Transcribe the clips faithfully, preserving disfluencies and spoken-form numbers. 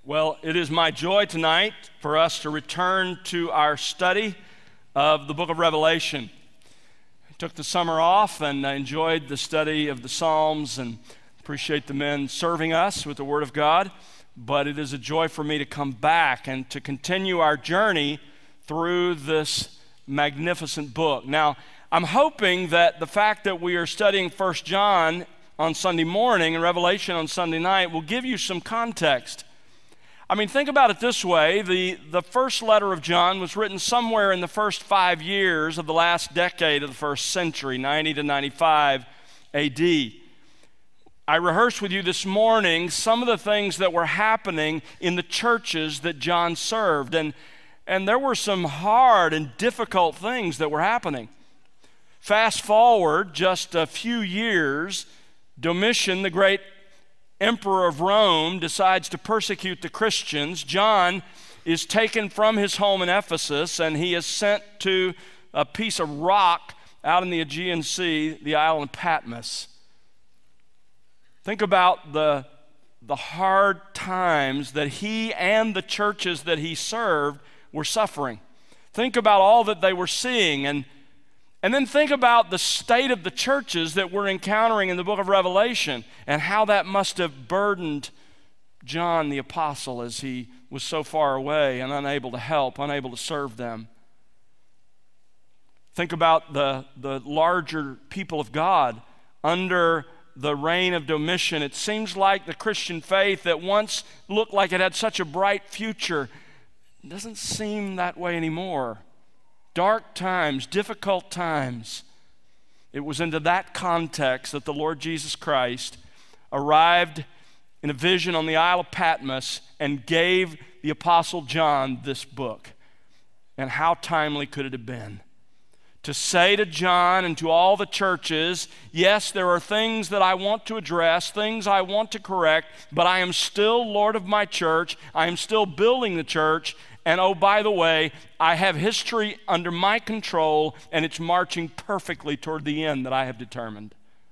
Well, it is my joy tonight for us to return to our study of the book of Revelation. I took the summer off and I enjoyed the study of the Psalms and appreciate the men serving us with the Word of God, but it is a joy for me to come back and to continue our journey through this magnificent book. Now, I'm hoping that the fact that we are studying First John on Sunday morning and Revelation on Sunday night will give you some context. I mean, think about it this way. The, the first letter of John was written somewhere in the first five years of the last decade of the first century, ninety to ninety-five A D. I rehearsed with you this morning some of the things that were happening in the churches that John served, and, and there were some hard and difficult things that were happening. Fast forward just a few years, Domitian, the great emperor of Rome, decides to persecute the Christians. John is taken from his home in Ephesus and he is sent to a piece of rock out in the Aegean Sea, the island of Patmos. Think about the, the hard times that he and the churches that he served were suffering. Think about all that they were seeing, and And then think about the state of the churches that we're encountering in the book of Revelation and how that must have burdened John the apostle as he was so far away and unable to help, unable to serve them. Think about the, the larger people of God under the reign of Domitian. It seems like the Christian faith that once looked like it had such a bright future doesn't seem that way anymore. Dark times, difficult times. It was into that context that the Lord Jesus Christ arrived in a vision on the Isle of Patmos and gave the Apostle John this book. And how timely could it have been? To say to John and to all the churches, yes, there are things that I want to address, things I want to correct, but I am still Lord of my church. I am still building the church. And oh, by the way, I have history under my control, and it's marching perfectly toward the end that I have determined.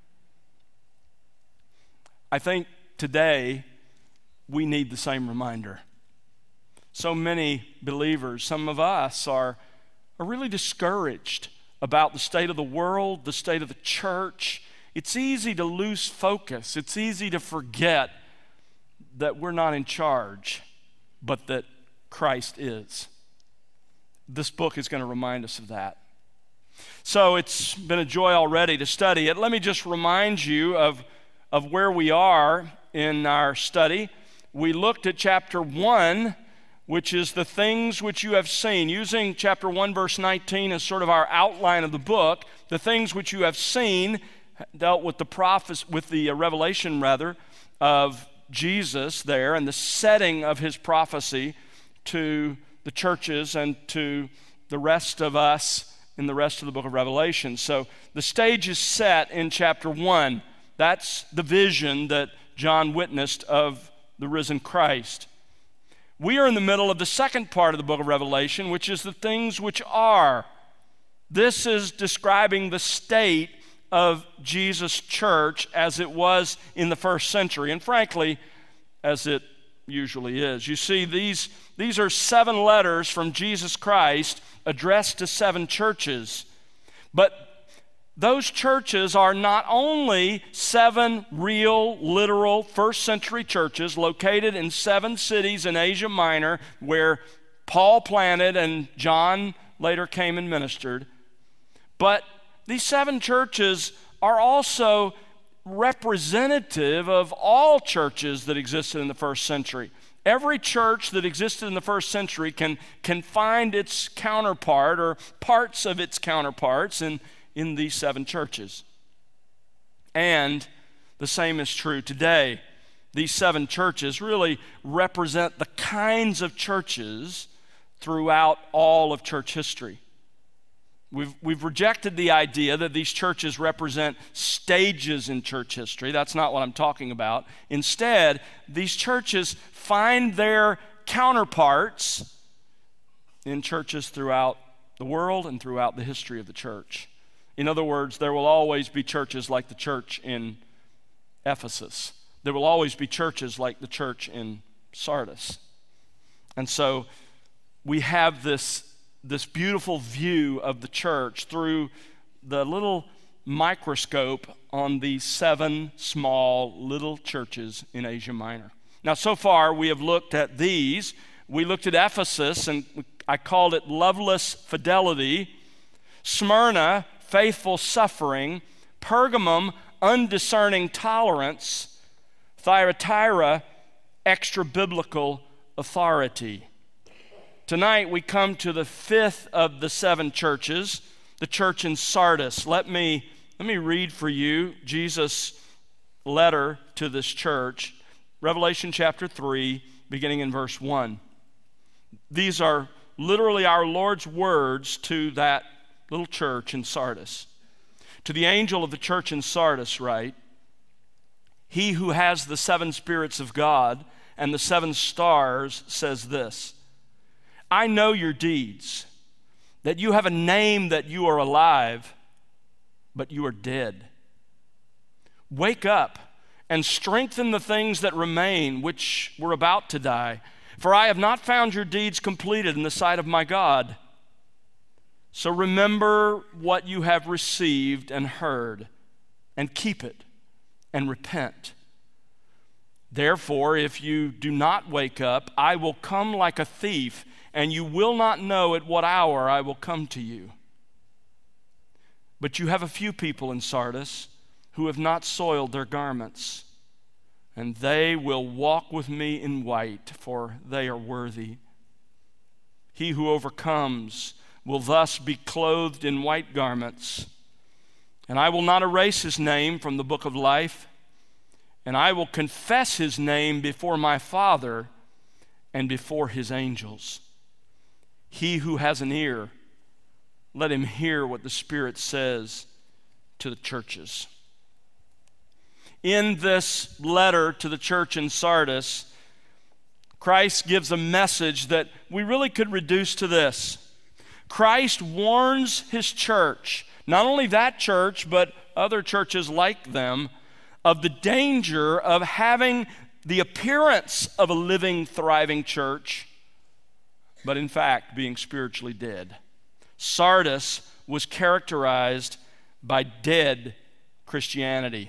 I think today we need the same reminder. So many believers, some of us, are, are really discouraged about the state of the world, the state of the church. It's easy to lose focus. It's easy to forget that we're not in charge, but that Christ is. This book is going to remind us of that. So it's been a joy already to study it. Let me just remind you of, of where we are in our study. We looked at chapter one, which is the things which you have seen. Using chapter one, verse nineteen as sort of our outline of the book, the things which you have seen dealt with the prophes- with the uh, revelation, rather, of Jesus there and the setting of his prophecy to the churches and to the rest of us in the rest of the book of Revelation. So the stage is set in chapter one. That's the vision that John witnessed of the risen Christ. We are in the middle of the second part of the book of Revelation, which is the things which are. This is describing the state of Jesus' church as it was in the first century, and frankly, as it usually is. You see, these, these are seven letters from Jesus Christ addressed to seven churches. But those churches are not only seven real, literal, first century churches located in seven cities in Asia Minor where Paul planted and John later came and ministered, but these seven churches are also representative of all churches that existed in the first century. Every church that existed in the first century can, can find its counterpart or parts of its counterparts in, in these seven churches. And the same is true today. These seven churches really represent the kinds of churches throughout all of church history. We've, we've rejected the idea that these churches represent stages in church history. That's not what I'm talking about. Instead, these churches find their counterparts in churches throughout the world and throughout the history of the church. In other words, there will always be churches like the church in Ephesus. There will always be churches like the church in Sardis. And so we have this, this beautiful view of the church through the little microscope on these seven small little churches in Asia Minor. Now, so far we have looked at these. We looked at Ephesus, and I called it loveless fidelity. Smyrna, faithful suffering. Pergamum, undiscerning tolerance. Thyatira, extra-biblical authority. Tonight we come to the fifth of the seven churches, the church in Sardis. Let me, let me read for you Jesus' letter to this church, Revelation chapter three, beginning in verse one. These are literally our Lord's words to that little church in Sardis. To the angel of the church in Sardis write, "He who has the seven spirits of God and the seven stars says this, I know your deeds, that you have a name that you are alive, but you are dead. Wake up and strengthen the things that remain, which were about to die. For I have not found your deeds completed in the sight of my God. So remember what you have received and heard, and keep it, and repent. Therefore, if you do not wake up, I will come like a thief, and you will not know at what hour I will come to you. But you have a few people in Sardis who have not soiled their garments, and they will walk with me in white, for they are worthy. He who overcomes will thus be clothed in white garments, and I will not erase his name from the book of life, and I will confess his name before my Father and before his angels. He who has an ear, let him hear what the Spirit says to the churches." In this letter to the church in Sardis, Christ gives a message that we really could reduce to this. Christ warns his church, not only that church, but other churches like them, of the danger of having the appearance of a living, thriving church, but in fact being spiritually dead. Sardis was characterized by dead Christianity.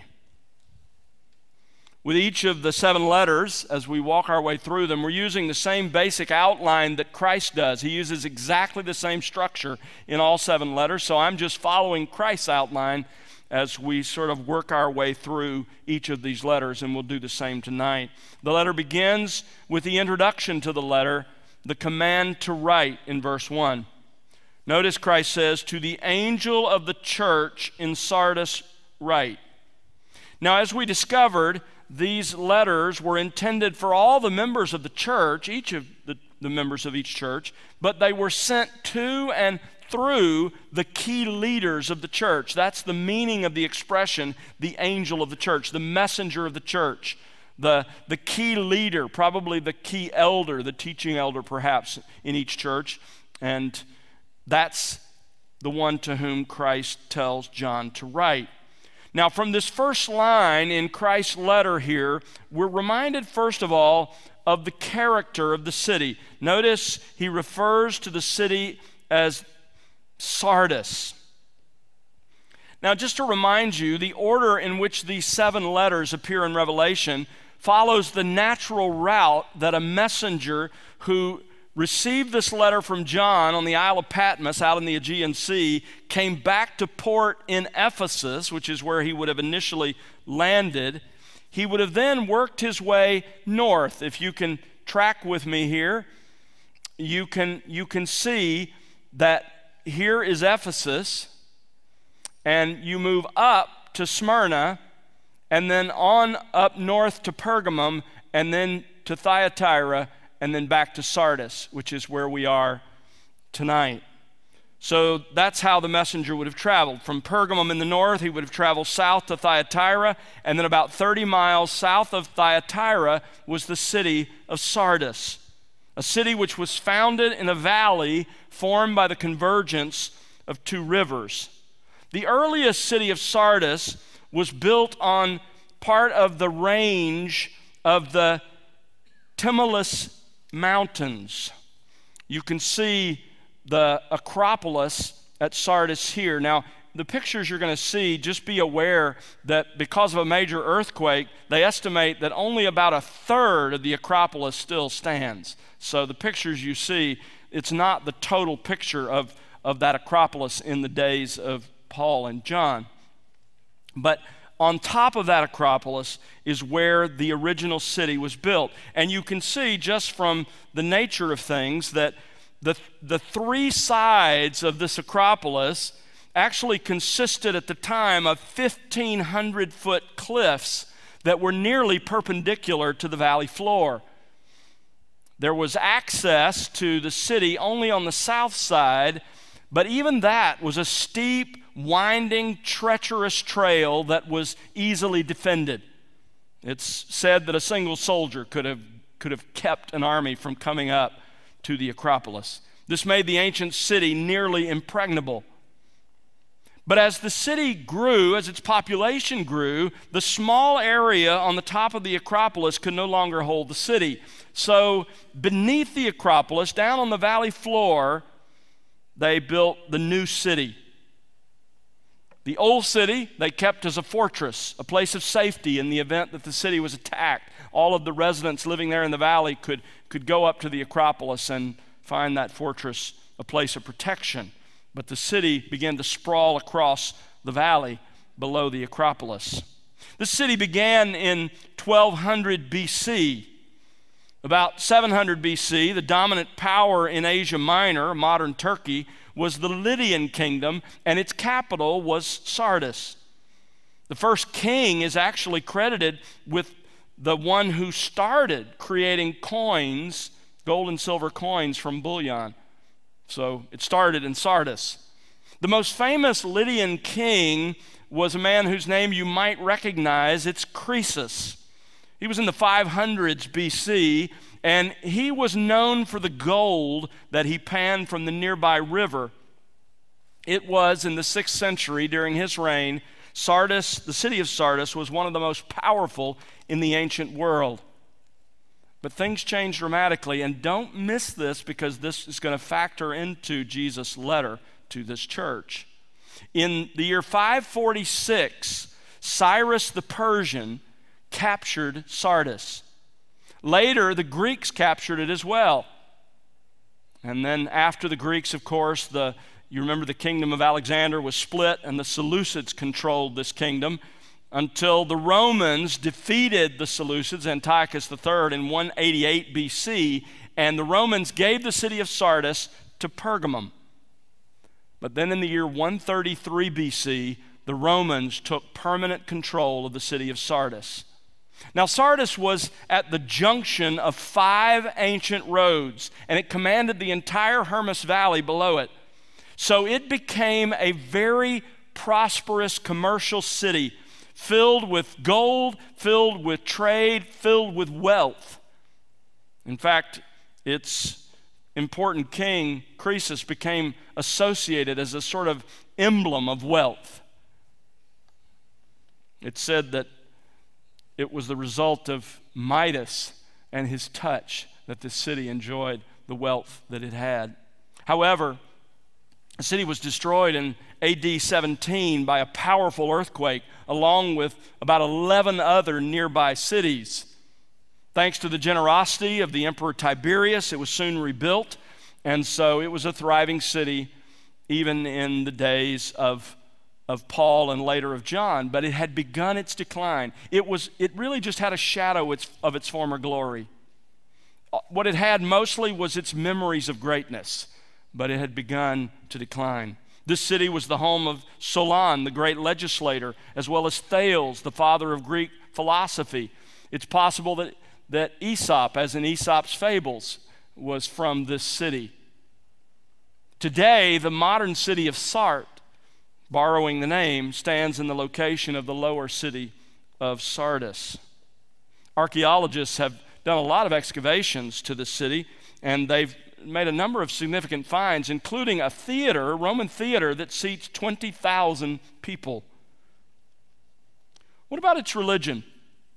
With each of the seven letters, as we walk our way through them, we're using the same basic outline that Christ does. He uses exactly the same structure in all seven letters, so I'm just following Christ's outline as we sort of work our way through each of these letters, and we'll do the same tonight. The letter begins with the introduction to the letter, the command to write in verse one. Notice Christ says, "To the angel of the church in Sardis write." Now, as we discovered, these letters were intended for all the members of the church, each of the, the members of each church, but they were sent to and through the key leaders of the church. That's the meaning of the expression, the angel of the church, the messenger of the church, the, the key leader, probably the key elder, the teaching elder perhaps in each church, and that's the one to whom Christ tells John to write. Now, from this first line in Christ's letter here, we're reminded, first of all, of the character of the city. Notice he refers to the city as Sardis. Now, just to remind you, the order in which these seven letters appear in Revelation follows the natural route that a messenger who received this letter from John on the Isle of Patmos out in the Aegean Sea, came back to port in Ephesus, which is where he would have initially landed. He would have then worked his way north. If you can track with me here, you can, you can see that here is Ephesus, and you move up to Smyrna, and then on up north to Pergamum, and then to Thyatira, and then back to Sardis, which is where we are tonight. So that's how the messenger would have traveled. From Pergamum in the north, he would have traveled south to Thyatira, and then about thirty miles south of Thyatira was the city of Sardis, a city which was founded in a valley formed by the convergence of two rivers. The earliest city of Sardis was built on part of the range of the Tmolus Mountains. You can see the Acropolis at Sardis here. Now, the pictures you're going to see, just be aware that because of a major earthquake, they estimate that only about a third of the Acropolis still stands. So the pictures you see, it's not the total picture of, of that Acropolis in the days of Paul and John. But on top of that Acropolis is where the original city was built. And you can see just from the nature of things that the, the three sides of this Acropolis actually consisted at the time of fifteen hundred foot cliffs that were nearly perpendicular to the valley floor. There was access to the city only on the south side, but even that was a steep, winding, treacherous trail that was easily defended. It's said that a single soldier could have, could have kept an army from coming up to the Acropolis. This made the ancient city nearly impregnable. But as the city grew, as its population grew, the small area on the top of the Acropolis could no longer hold the city. So beneath the Acropolis, down on the valley floor, they built the new city. The old city they kept as a fortress, a place of safety in the event that the city was attacked. All of the residents living there in the valley could, could go up to the Acropolis and find that fortress a place of protection. But the city began to sprawl across the valley below the Acropolis. The city began in twelve hundred B C. About seven hundred B C, the dominant power in Asia Minor, modern Turkey, was the Lydian kingdom, and its capital was Sardis. The first king is actually credited with the one who started creating coins, gold and silver coins from bullion. So it started in Sardis. The most famous Lydian king was a man whose name you might recognize. It's Croesus. He was in the five hundreds B C, and he was known for the gold that he panned from the nearby river. It was in the sixth century, during his reign, Sardis, the city of Sardis, was one of the most powerful in the ancient world. But things changed dramatically, and don't miss this because this is going to factor into Jesus' letter to this church. In the year five forty-six, Cyrus the Persian captured Sardis. Later, the Greeks captured it as well. And then after the Greeks, of course, the you remember the kingdom of Alexander was split, and the Seleucids controlled this kingdom until the Romans defeated the Seleucids, Antiochus the third, in one eighty-eight B C, and the Romans gave the city of Sardis to Pergamum. But then in the year one thirty-three B C, the Romans took permanent control of the city of Sardis. Now, Sardis was at the junction of five ancient roads, and it commanded the entire Hermus Valley below it. So it became a very prosperous commercial city, filled with gold, filled with trade, filled with wealth. In fact, its important king, Croesus, became associated as a sort of emblem of wealth. It's said that it was the result of Midas and his touch that the city enjoyed the wealth that it had. However, the city was destroyed in A D seventeen by a powerful earthquake, along with about eleven other nearby cities. Thanks to the generosity of the Emperor Tiberius, it was soon rebuilt, and so it was a thriving city even in the days of, of Paul and later of John, but it had begun its decline. It, was, it really just had a shadow its, of its former glory. What it had mostly was its memories of greatness, but it had begun to decline. This city was the home of Solon, the great legislator, as well as Thales, the father of Greek philosophy. It's possible that, that Aesop, as in Aesop's fables, was from this city. Today, the modern city of Sart, borrowing the name, stands in the location of the lower city of Sardis. Archaeologists have done a lot of excavations to the city, and they've made a number of significant finds, including a theater, a Roman theater that seats twenty thousand people. What about its religion?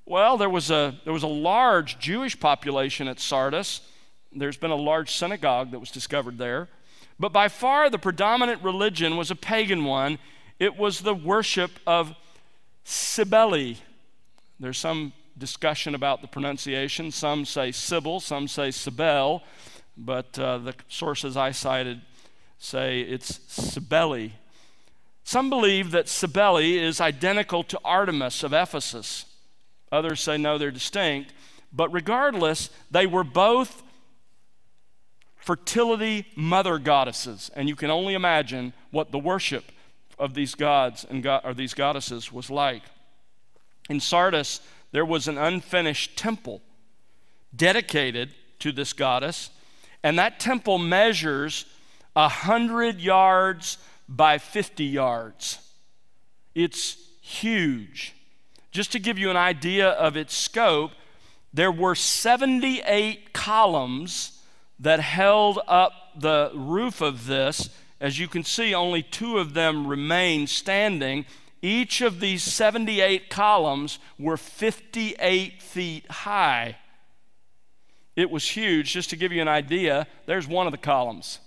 Well, there was a there was a large Jewish population at Sardis. There's been a large synagogue that was discovered there. But by far the predominant religion was a pagan one. It was the worship of Cybele. There's some discussion about the pronunciation. Some say Sybil, some say Cybele, but uh, the sources I cited say it's Cybele. Some believe that Cybele is identical to Artemis of Ephesus. Others say no, they're distinct. But regardless, they were both fertility mother goddesses, and you can only imagine what the worship of these gods and go- or these goddesses was like. In Sardis, there was an unfinished temple dedicated to this goddess, and that temple measures a hundred yards by fifty yards. It's huge. Just to give you an idea of its scope, there were seventy-eight columns that held up the roof of this. As you can see, only two of them remain standing. Each of these seventy-eight columns were fifty-eight feet high. It was huge. Just to give you an idea, there's one of the columns.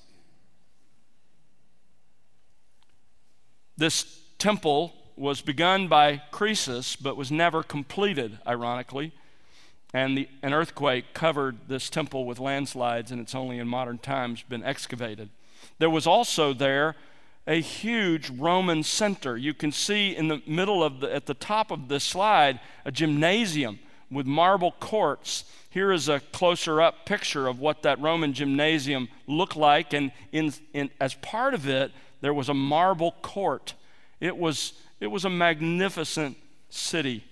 This temple was begun by Croesus, but was never completed, ironically. And the, an earthquake covered this temple with landslides, and it's only in modern times been excavated. There was also there a huge Roman center. You can see in the middle of the, at the top of this slide, a gymnasium with marble courts. Here is a closer up picture of what that Roman gymnasium looked like, and in, in, as part of it, there was a marble court. It was, it was a magnificent city.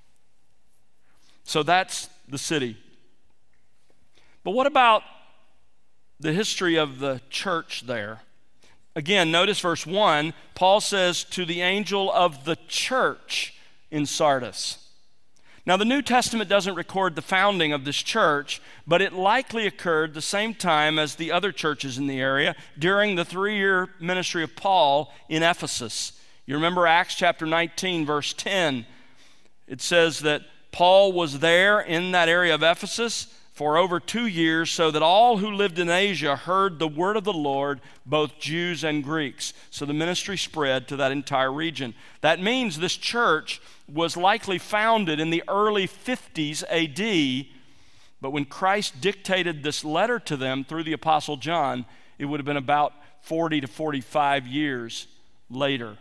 So that's the city. But what about the history of the church there? Again, notice verse one, Paul says to the angel of the church in Sardis. Now, the New Testament doesn't record the founding of this church, but it likely occurred the same time as the other churches in the area during the three-year ministry of Paul in Ephesus. You remember Acts chapter nineteen, verse ten. It says that Paul was there in that area of Ephesus for over two years so that all who lived in Asia heard the word of the Lord, both Jews and Greeks. So the ministry spread to that entire region. That means this church was likely founded in the early fifties A D, but when Christ dictated this letter to them through the Apostle John, it would have been about forty to forty-five years later.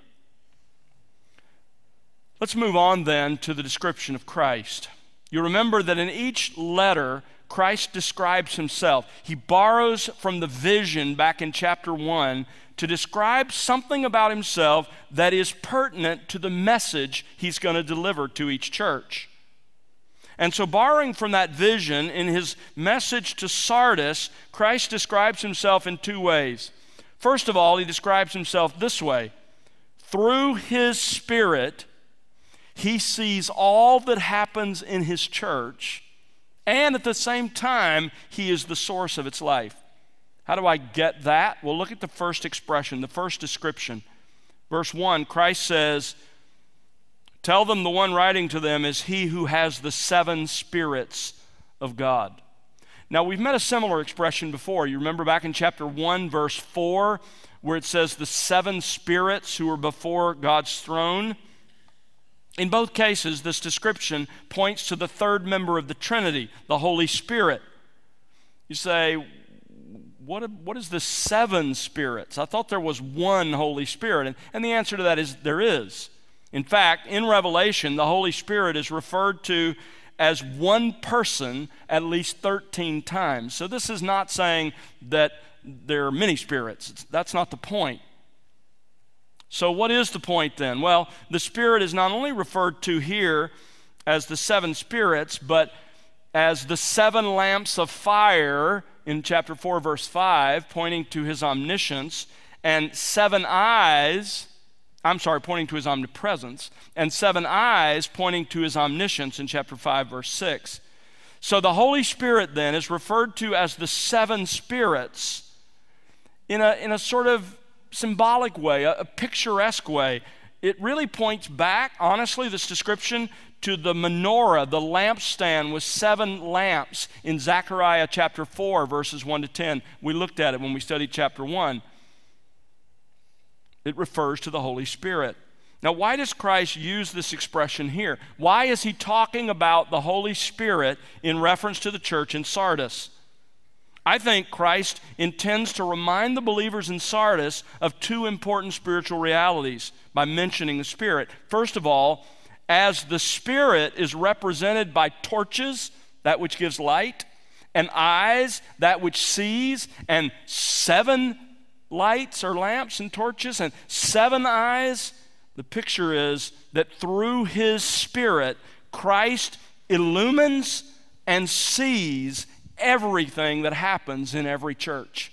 Let's move on then to the description of Christ. You remember that in each letter, Christ describes himself. He borrows from the vision back in chapter one to describe something about himself that is pertinent to the message he's going to deliver to each church. And so, borrowing from that vision, in his message to Sardis, Christ describes himself in two ways. First of all, he describes himself this way: through his Spirit, he sees all that happens in his church, and at the same time, he is the source of its life. How do I get that? Well, look at the first expression, the first description. Verse one, Christ says, "Tell them the one writing to them is he who has the seven spirits of God." Now, we've met a similar expression before. You remember back in chapter one, verse four, where it says the seven spirits who are before God's throne. In both cases, this description points to the third member of the Trinity, the Holy Spirit. You say, what, what is the seven spirits? I thought there was one Holy Spirit. And, and the answer to that is there is. In fact, in Revelation, the Holy Spirit is referred to as one person at least thirteen times. So this is not saying that there are many spirits. That's not the point. So what is the point then? Well, the Spirit is not only referred to here as the seven spirits, but as the seven lamps of fire in chapter four, verse five, pointing to his omniscience, and seven eyes, I'm sorry, pointing to his omnipresence, and seven eyes pointing to his omniscience in chapter five, verse six. So the Holy Spirit then is referred to as the seven spirits in a, in a sort of symbolic way, a, a picturesque way. It really points back, honestly, this description, to the menorah, the lampstand with seven lamps in Zechariah chapter four, verses one to ten. We looked at it when we studied chapter one. It refers to the Holy Spirit. Now, why does Christ use this expression here? Why is he talking about the Holy Spirit in reference to the church in Sardis? I think Christ intends to remind the believers in Sardis of two important spiritual realities by mentioning the Spirit. First of all, as the Spirit is represented by torches, that which gives light, and eyes, that which sees, and seven lights or lamps and torches, and seven eyes, the picture is that through his Spirit, Christ illumines and sees everything that happens in every church,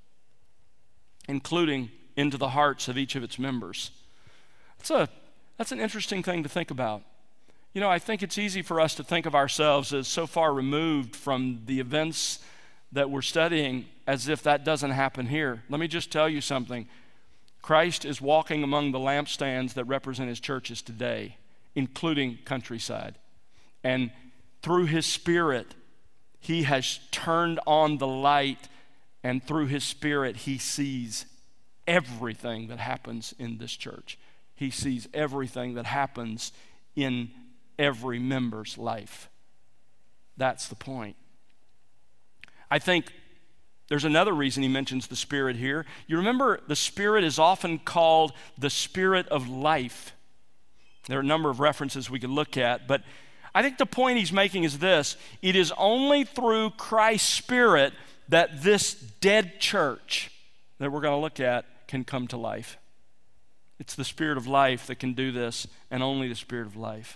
including into the hearts of each of its members. That's a, that's an interesting thing to think about. You know, I think it's easy for us to think of ourselves as so far removed from the events that we're studying as if that doesn't happen here. Let me just tell you something. Christ is walking among the lampstands that represent his churches today, including Countryside. And through his Spirit, he has turned on the light, and through his Spirit, he sees everything that happens in this church. He sees everything that happens in every member's life. That's the point. I think there's another reason he mentions the Spirit here. You remember, the Spirit is often called the Spirit of life. There are a number of references we could look at, but I think the point he's making is this: it is only through Christ's Spirit that this dead church that we're going to look at can come to life. It's the Spirit of life that can do this, and only the Spirit of life.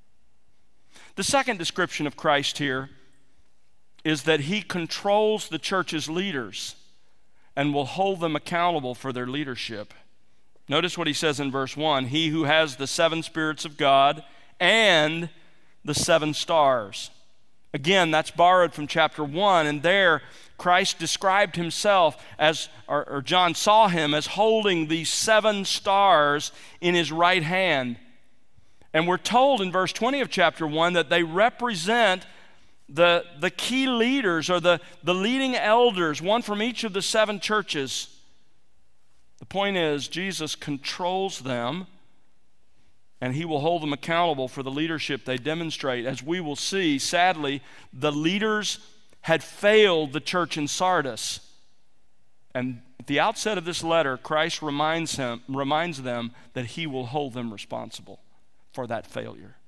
The second description of Christ here is that he controls the church's leaders and will hold them accountable for their leadership. Notice what he says in verse one: he who has the seven spirits of God and the seven stars. Again, that's borrowed from chapter one, and there Christ described himself as, or, or John saw him as holding these seven stars in his right hand. And we're told in verse twenty of chapter one that they represent the, the key leaders, or the, the leading elders, one from each of the seven churches. The point is, Jesus controls them, and he will hold them accountable for the leadership they demonstrate. As we will see, sadly, the leaders had failed the church in Sardis. And at the outset of this letter, Christ reminds him, reminds them that he will hold them responsible for that failure.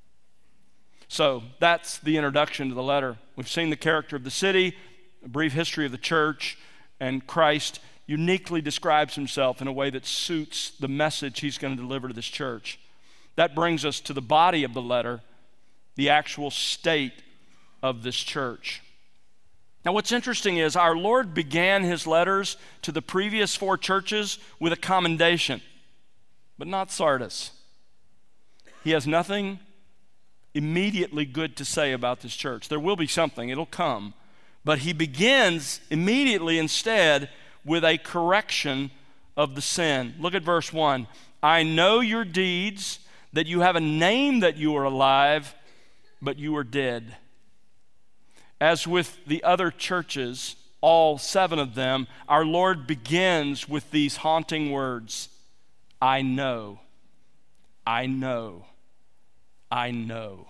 So that's the introduction to the letter. We've seen the character of the city, a brief history of the church, and Christ uniquely describes himself in a way that suits the message he's going to deliver to this church. That brings us to the body of the letter, the actual state of this church. Now, what's interesting is our Lord began his letters to the previous four churches with a commendation, but not Sardis. He has nothing immediately good to say about this church. There will be something, it'll come. But he begins immediately instead with a correction of the sin. Look at verse one. I know your deeds, that you have a name that you are alive, but you are dead. As with the other churches, all seven of them, our Lord begins with these haunting words: I know, I know, I know.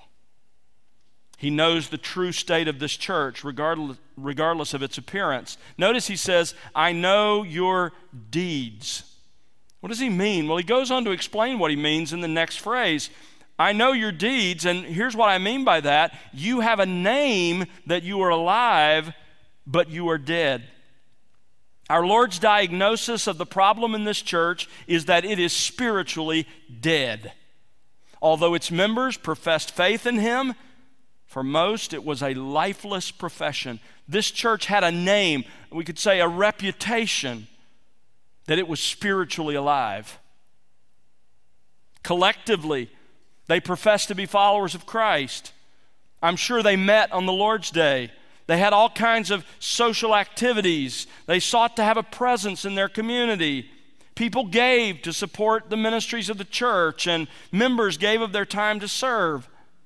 He knows the true state of this church, regardless, regardless of its appearance. Notice he says, I know your deeds. What does he mean? Well, he goes on to explain what he means in the next phrase. I know your deeds, and here's what I mean by that. You have a name that you are alive, but you are dead. Our Lord's diagnosis of the problem in this church is that it is spiritually dead. Although its members professed faith in him, for most it was a lifeless profession. This church had a name, we could say a reputation, that it was spiritually alive. Collectively, they professed to be followers of Christ. I'm sure they met on the Lord's Day. They had all kinds of social activities. They sought to have a presence in their community. People gave to support the ministries of the church, and members gave of their time to serve.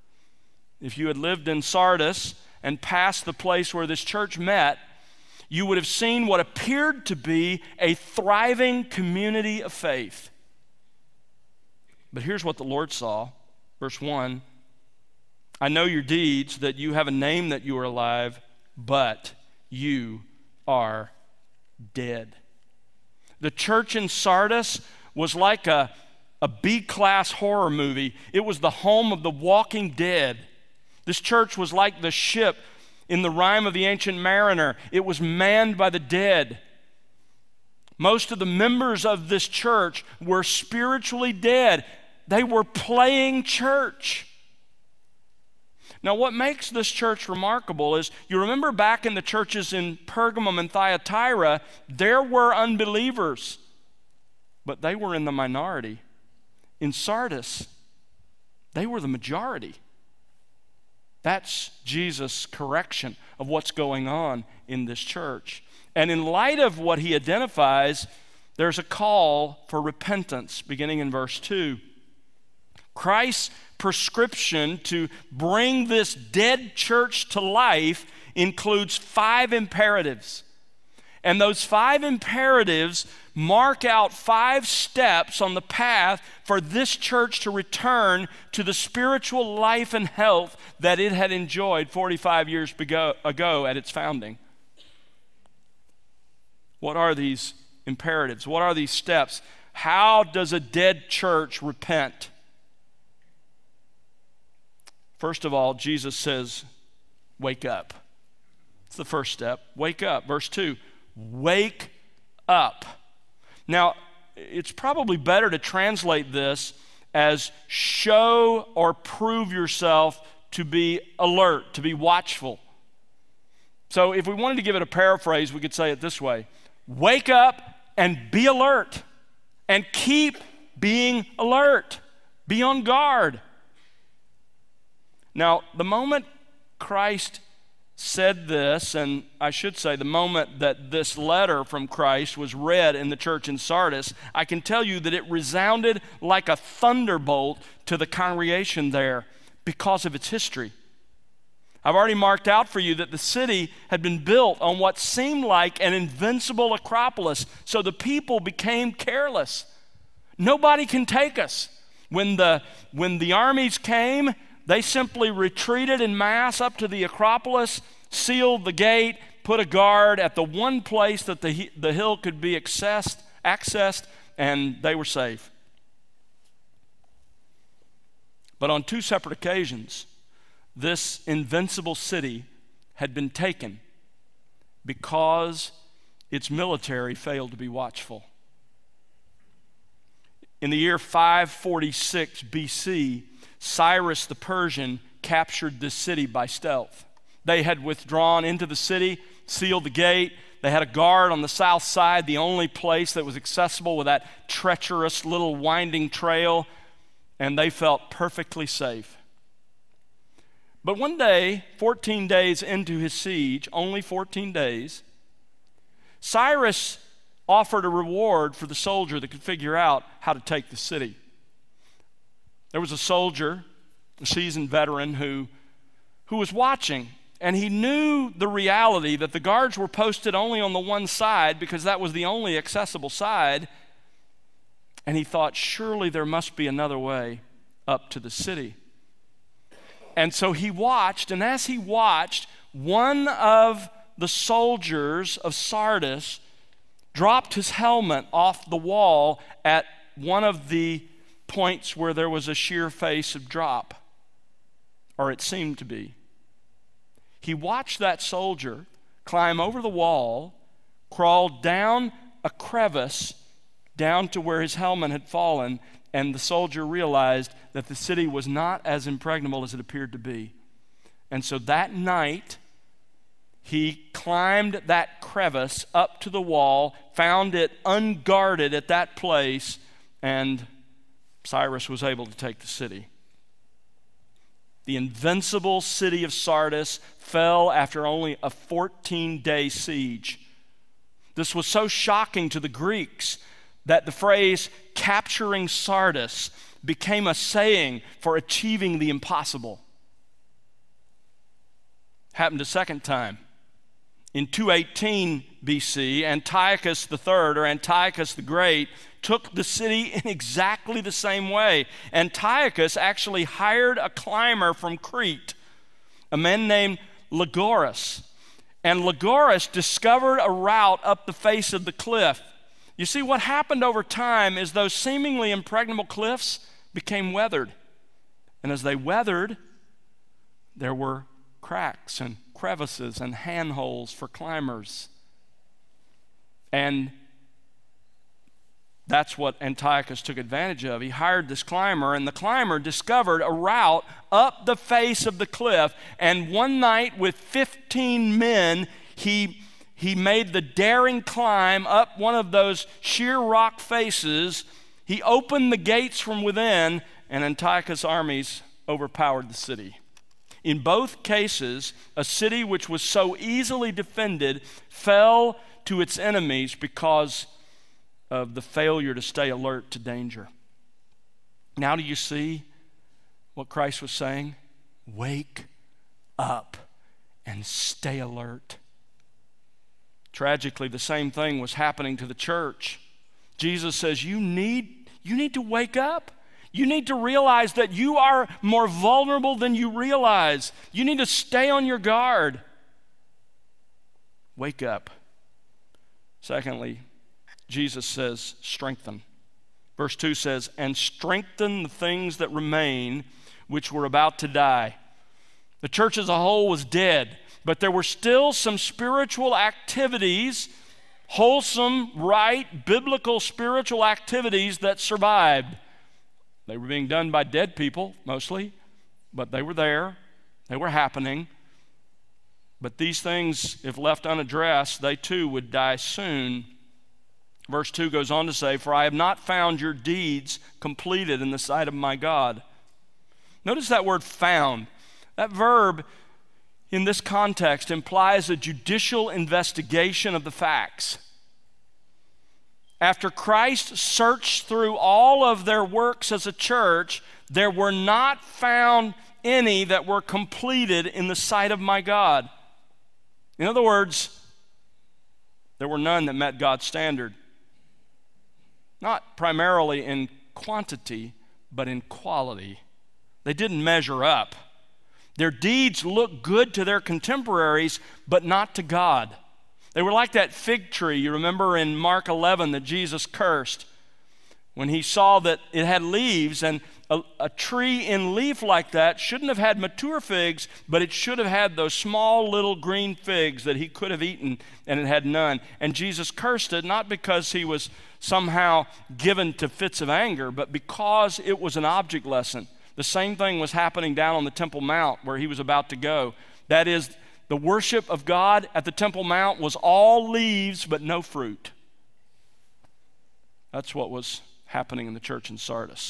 if you had lived in Sardis and passed the place where this church met, you would have seen what appeared to be a thriving community of faith. But here's what the Lord saw. Verse one, I know your deeds, that you have a name that you are alive, but you are dead. The church in Sardis was like a, a B-class horror movie. It was the home of the walking dead. This church was like the ship in the rhyme of the Ancient Mariner. It was manned by the dead. Most of the members of this church were spiritually dead. They were playing church. Now, what makes this church remarkable is, you remember back in the churches in Pergamum and Thyatira, there were unbelievers, but they were in the minority. In Sardis, they were the majority. That's Jesus' correction of what's going on in this church. And in light of what he identifies, there's a call for repentance beginning in verse two. Christ's prescription to bring this dead church to life includes five imperatives. And those five imperatives mark out five steps on the path for this church to return to the spiritual life and health that it had enjoyed forty-five years ago at its founding. What are these imperatives? What are these steps? How does a dead church repent? First of all, Jesus says, wake up. It's the first step. Wake up. Verse two, wake up. Now, it's probably better to translate this as show or prove yourself to be alert, to be watchful. So if we wanted to give it a paraphrase, we could say it this way: wake up and be alert, and keep being alert. Be on guard. Now, the moment Christ said this, and I should say the moment that this letter from Christ was read in the church in Sardis, I can tell you that it resounded like a thunderbolt to the congregation there because of its history. I've already marked out for you that the city had been built on what seemed like an invincible acropolis, so the people became careless. Nobody can take us. When the, when the armies came, they simply retreated en masse up to the Acropolis, sealed the gate, put a guard at the one place that the, the hill could be accessed, accessed, and they were safe. But on two separate occasions, this invincible city had been taken because its military failed to be watchful. In the year five forty-six B C, Cyrus the Persian captured this city by stealth. They had withdrawn into the city, sealed the gate. They had a guard on the south side, the only place that was accessible with that treacherous little winding trail, and they felt perfectly safe. But one day, fourteen days into his siege, only fourteen days, Cyrus offered a reward for the soldier that could figure out how to take the city. There was a soldier, a seasoned veteran, who, who was watching, and he knew the reality that the guards were posted only on the one side because that was the only accessible side, and he thought, surely there must be another way up to the city. And so he watched, and as he watched, one of the soldiers of Sardis dropped his helmet off the wall at one of the points where there was a sheer face of drop, or it seemed to be. He watched that soldier climb over the wall, crawl down a crevice down to where his helmet had fallen, and the soldier realized that the city was not as impregnable as it appeared to be. And so that night, he climbed that crevice up to the wall, found it unguarded at that place, and Cyrus was able to take the city. The invincible city of Sardis fell after only a fourteen-day siege. This was so shocking to the Greeks that the phrase capturing Sardis became a saying for achieving the impossible. happened a second time. In two eighteen B C, Antiochus the Third, or Antiochus the Great, took the city in exactly the same way. Antiochus actually hired a climber from Crete, a man named Lygoras. And Lygoras discovered a route up the face of the cliff. You see, what happened over time is those seemingly impregnable cliffs became weathered. And as they weathered, there were cracks and crevices and handholds for climbers. And that's what Antiochus took advantage of. He hired this climber, and the climber discovered a route up the face of the cliff. And one night with fifteen men, he, he made the daring climb up one of those sheer rock faces. He opened the gates from within, and Antiochus' armies overpowered the city. In both cases, a city which was so easily defended fell to its enemies because of the failure to stay alert to danger. Now do you see what Christ was saying? Wake up and stay alert. Tragically, the same thing was happening to the church. Jesus says, you need, you need to wake up. You need to realize that you are more vulnerable than you realize. You need to stay on your guard. Wake up. Secondly, Jesus says, strengthen. Verse two says, and strengthen the things that remain, which were about to die. The church as a whole was dead, but there were still some spiritual activities, wholesome, right, biblical spiritual activities that survived. They were being done by dead people, mostly, but they were there. They were happening. But these things, if left unaddressed, they too would die soon. Verse two goes on to say, for I have not found your deeds completed in the sight of my God. Notice that word found. That verb in this context implies a judicial investigation of the facts. After Christ searched through all of their works as a church, there were not found any that were completed in the sight of my God. In other words, there were none that met God's standard. Not primarily in quantity, but in quality. They didn't measure up. Their deeds looked good to their contemporaries, but not to God. They were like that fig tree, you remember in Mark eleven that Jesus cursed when he saw that it had leaves, and a, a tree in leaf like that shouldn't have had mature figs, but it should have had those small little green figs that he could have eaten, and it had none. And Jesus cursed it, not because he was somehow given to fits of anger, but because it was an object lesson. The same thing was happening down on the Temple Mount where he was about to go. That is, the worship of God at the Temple Mount was all leaves but no fruit. That's what was happening in the church in Sardis.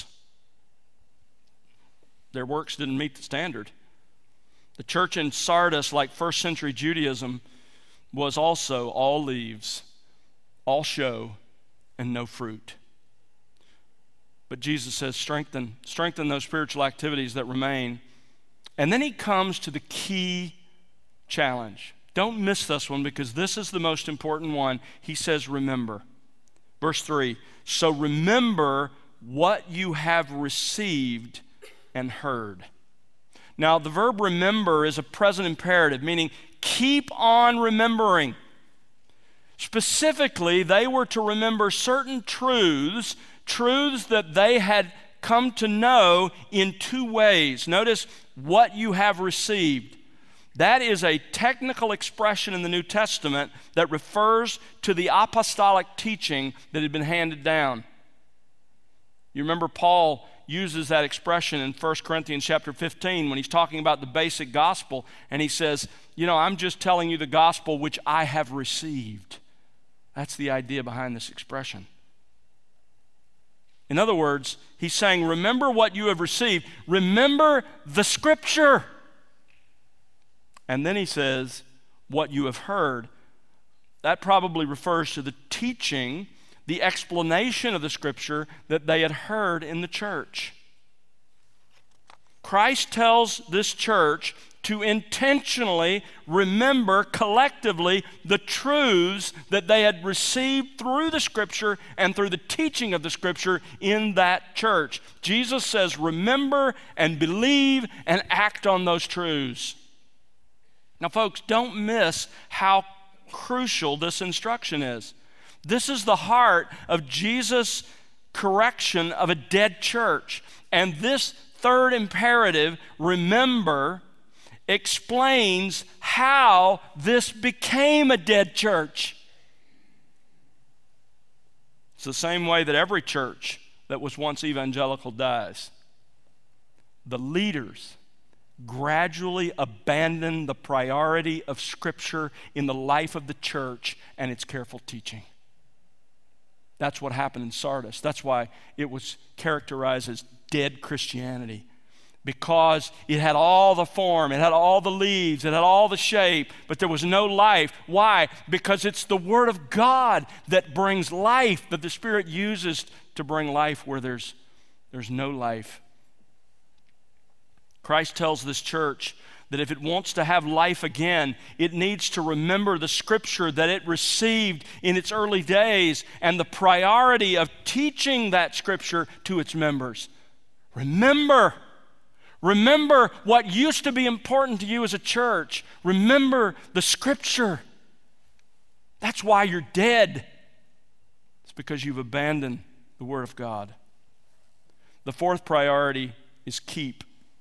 Their works didn't meet the standard. The church in Sardis, like first century Judaism, was also all leaves, all show, and no fruit. But Jesus says, strengthen, strengthen those spiritual activities that remain. And then he comes to the key challenge. Don't miss this one because this is the most important one. He says, remember. Verse three, so remember what you have received and heard. Now, the verb remember is a present imperative, meaning keep on remembering. Specifically, they were to remember certain truths, truths that they had come to know in two ways. Notice, what you have received. That is a technical expression in the New Testament that refers to the apostolic teaching that had been handed down. You remember Paul uses that expression in First Corinthians chapter fifteen when he's talking about the basic gospel, and he says, you know, I'm just telling you the gospel which I have received. That's the idea behind this expression. In other words, he's saying, remember what you have received. Remember the Scripture. And then he says, what you have heard. That probably refers to the teaching, the explanation of the Scripture that they had heard in the church. Christ tells this church to intentionally remember collectively the truths that they had received through the Scripture and through the teaching of the Scripture in that church. Jesus says, remember and believe and act on those truths. Now, folks, don't miss how crucial this instruction is. This is the heart of Jesus' correction of a dead church. And this third imperative, remember, explains how this became a dead church. It's the same way that every church that was once evangelical dies. The leaders gradually abandon the priority of Scripture in the life of the church and its careful teaching. That's what happened in Sardis. That's why it was characterized as dead Christianity, because it had all the form, it had all the leaves, it had all the shape, but there was no life. Why? Because it's the Word of God that brings life, that the Spirit uses to bring life where there's, there's no life. Christ tells this church that if it wants to have life again, it needs to remember the Scripture that it received in its early days and the priority of teaching that Scripture to its members. Remember, remember what used to be important to you as a church. Remember the Scripture. That's why you're dead. It's because you've abandoned the Word of God. The fourth priority is keep.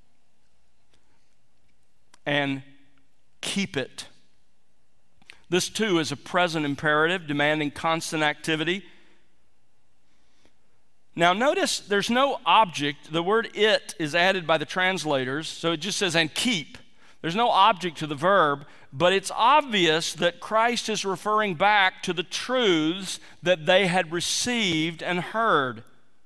And keep it. This too is a present imperative demanding constant activity. Now notice there's no object. The word it is added by the translators, so it just says and keep. There's no object to the verb, but it's obvious that Christ is referring back to the truths that they had received and heard.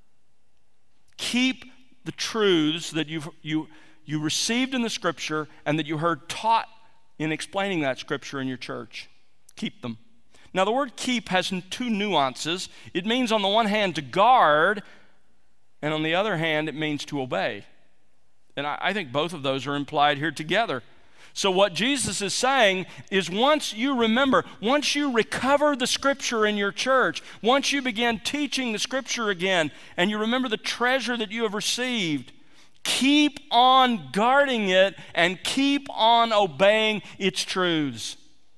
Keep the truths that you've, you you received in the Scripture and that you heard taught in explaining that Scripture in your church. Keep them. Now, the word keep has two nuances. It means, on the one hand, to guard, and on the other hand, it means to obey. And I, I think both of those are implied here together. So what Jesus is saying is, once you remember, once you recover the Scripture in your church, once you begin teaching the Scripture again, and you remember the treasure that you have received, keep on guarding it and keep on obeying its truths.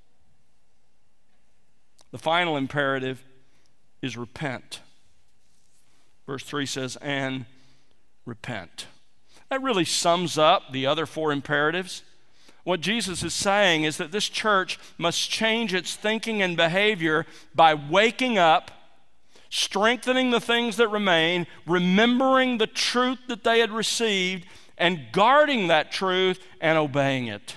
The final imperative is repent. Verse three says, and repent. That really sums up the other four imperatives. What Jesus is saying is that this church must change its thinking and behavior by waking up, strengthening the things that remain, remembering the truth that they had received, and guarding that truth and obeying it.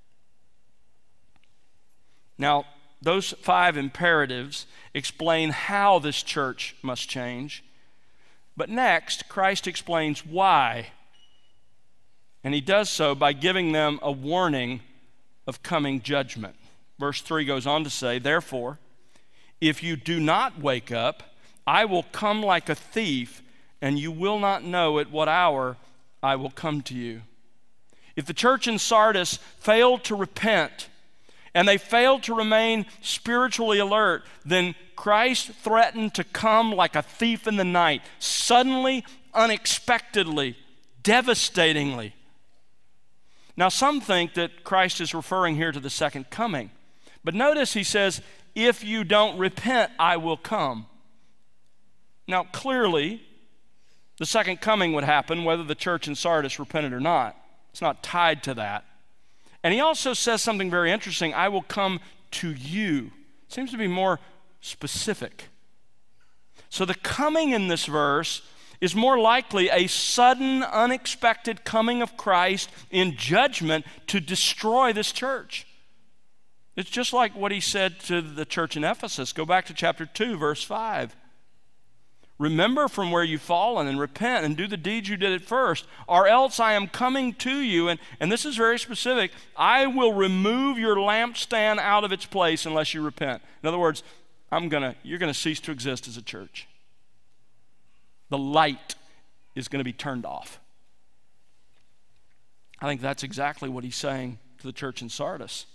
Now, those five imperatives explain how this church must change. But next, Christ explains why. And he does so by giving them a warning of coming judgment. Verse three goes on to say, therefore, if you do not wake up, I will come like a thief, and you will not know at what hour I will come to you. If the church in Sardis failed to repent, and they failed to remain spiritually alert, then Christ threatened to come like a thief in the night, suddenly, unexpectedly, devastatingly. Now, some think that Christ is referring here to the second coming. But notice he says, if you don't repent, I will come. Now, clearly, the second coming would happen whether the church in Sardis repented or not. It's not tied to that. And he also says something very interesting, I will come to you. Seems to be more specific. So the coming in this verse is more likely a sudden, unexpected coming of Christ in judgment to destroy this church. It's just like what he said to the church in Ephesus. Go back to chapter two, verse five. Remember from where you've fallen and repent and do the deeds you did at first, or else I am coming to you, and, and this is very specific, I will remove your lampstand out of its place unless you repent. In other words, I'm gonna, you're going to cease to exist as a church. The light is going to be turned off. I think that's exactly what he's saying to the church in Sardis.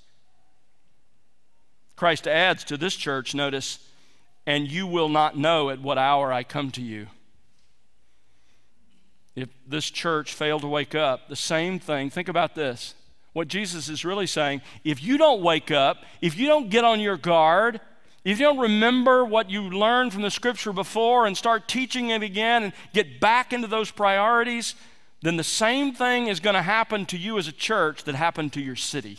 Christ adds to this church, notice, and you will not know at what hour I come to you. If this church failed to wake up, the same thing, think about this. What Jesus is really saying, if you don't wake up, if you don't get on your guard, if you don't remember what you learned from the scripture before and start teaching it again and get back into those priorities, then the same thing is going to happen to you as a church that happened to your city.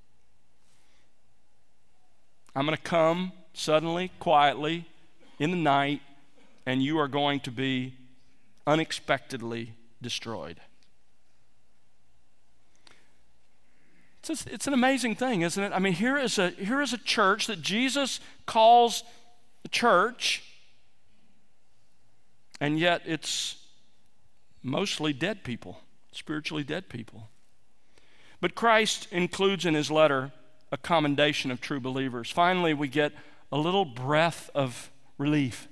I'm going to come suddenly, quietly, in the night, and you are going to be unexpectedly destroyed. It's, just, it's an amazing thing, isn't it? I mean, here is a here is a church that Jesus calls the church, and yet it's mostly dead people, spiritually dead people. But Christ includes in his letter a commendation of true believers. Finally, we get a little breath of relief.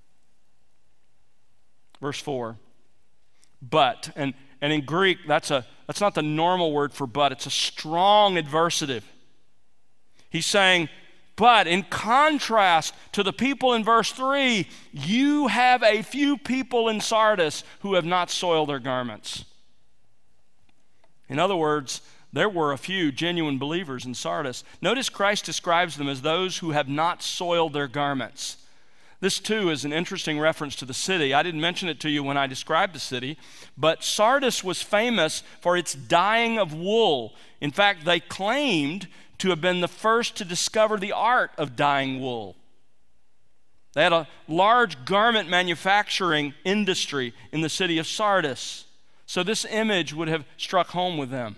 Verse four, but, and, and in Greek, that's, a, that's not the normal word for but, it's a strong adversative. He's saying, but in contrast to the people in verse three, you have a few people in Sardis who have not soiled their garments. In other words, there were a few genuine believers in Sardis. Notice Christ describes them as those who have not soiled their garments. This, too, is an interesting reference to the city. I didn't mention it to you when I described the city, but Sardis was famous for its dyeing of wool. In fact, they claimed to have been the first to discover the art of dyeing wool. They had a large garment manufacturing industry in the city of Sardis. So this image would have struck home with them.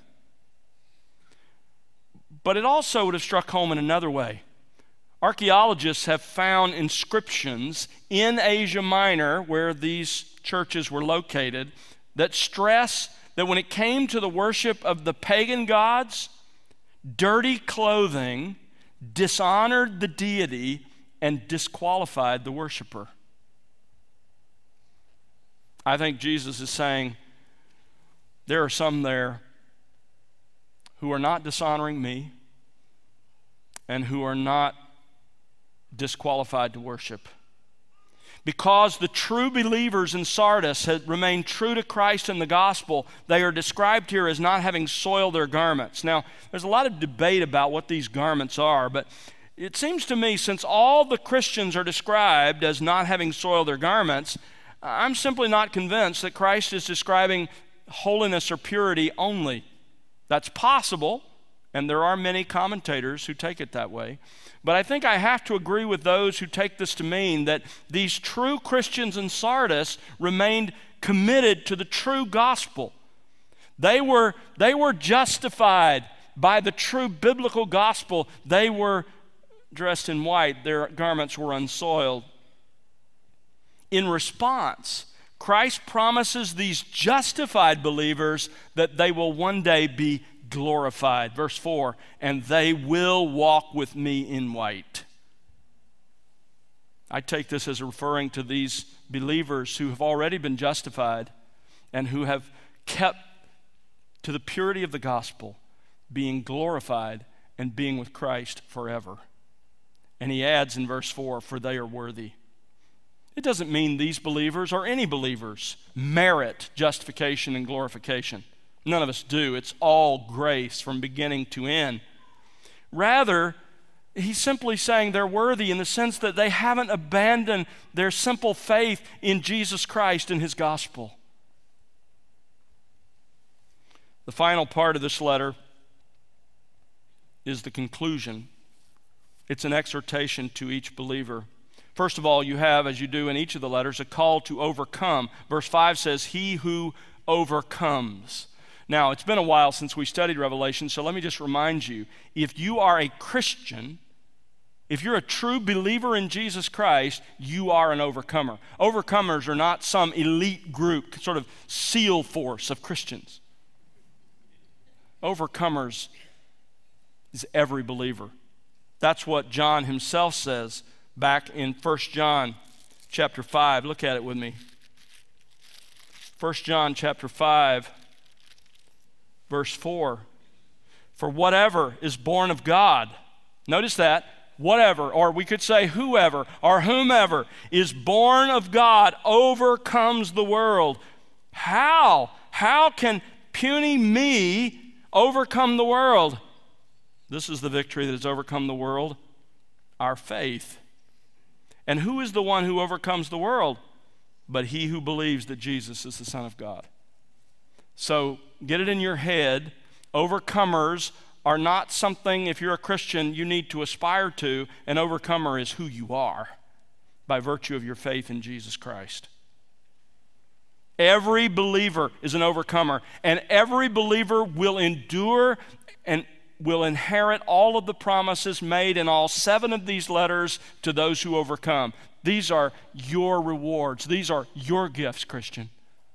But it also would have struck home in another way. Archaeologists have found inscriptions in Asia Minor, where these churches were located, that stress that when it came to the worship of the pagan gods, dirty clothing dishonored the deity and disqualified the worshiper. I think Jesus is saying, there are some there who are not dishonoring me and who are not disqualified to worship. Because the true believers in Sardis had remained true to Christ and the gospel, they are described here as not having soiled their garments. Now, there's a lot of debate about what these garments are, but it seems to me, since all the Christians are described as not having soiled their garments, I'm simply not convinced that Christ is describing holiness or purity only. That's possible, and there are many commentators who take it that way. But I think I have to agree with those who take this to mean that these true Christians in Sardis remained committed to the true gospel. They were, they were justified by the true biblical gospel. They were dressed in white. Their garments were unsoiled. In response, Christ promises these justified believers that they will one day be glorified. Verse four, and they will walk with me in white. I take this as referring to these believers who have already been justified and who have kept to the purity of the gospel, being glorified and being with Christ forever. And he adds in verse four, for they are worthy. It doesn't mean these believers or any believers merit justification and glorification. None of us do. It's all grace from beginning to end. Rather, he's simply saying they're worthy in the sense that they haven't abandoned their simple faith in Jesus Christ and his gospel. The final part of this letter is the conclusion. It's an exhortation to each believer. First of all, you have, as you do in each of the letters, a call to overcome. Verse five says, he who overcomes. Now, it's been a while since we studied Revelation, so let me just remind you, if you are a Christian, if you're a true believer in Jesus Christ, you are an overcomer. Overcomers are not some elite group, sort of SEAL force of Christians. Overcomers is every believer. That's what John himself says back in First John chapter five. Look at it with me. First John chapter five. Verse four, for whatever is born of God, notice that, whatever, or we could say whoever or whomever is born of God overcomes the world. How? How can puny me overcome the world? This is the victory that has overcome the world, our faith. And who is the one who overcomes the world? But he who believes that Jesus is the Son of God. So get it in your head, overcomers are not something, if you're a Christian, you need to aspire to. An overcomer is who you are by virtue of your faith in Jesus Christ. Every believer is an overcomer, and every believer will endure and will inherit all of the promises made in all seven of these letters to those who overcome. These are your rewards. These are your gifts, Christian.